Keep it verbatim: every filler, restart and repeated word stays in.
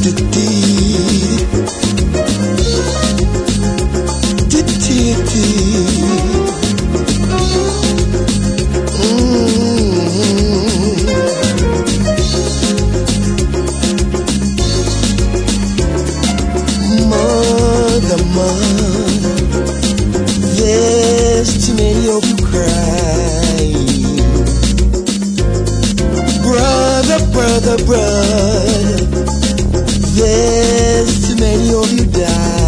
Yes, too many of you crying. Brother, brother, brother. Yes, too many of you die.